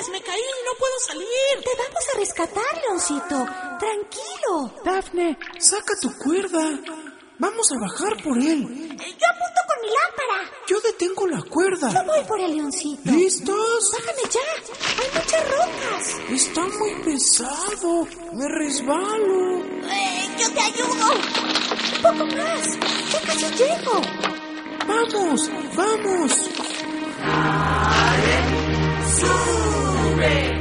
ayudes! ¡Me caí! ¡No puedo salir! Te vamos a rescatar, Leoncito. Tranquilo. Dafne, saca tu cuerda. Vamos a bajar por él. Yo apunto con mi lámpara. Yo detengo la cuerda. Yo voy por el Leoncito. ¿Listos? Bájame ya. Hay muchas rocas. Está muy pesado. Me resbalo. Yo te ayudo. Un poco más. Ya casi llego. ¡Vamos! ¡Vamos! ¡Sube!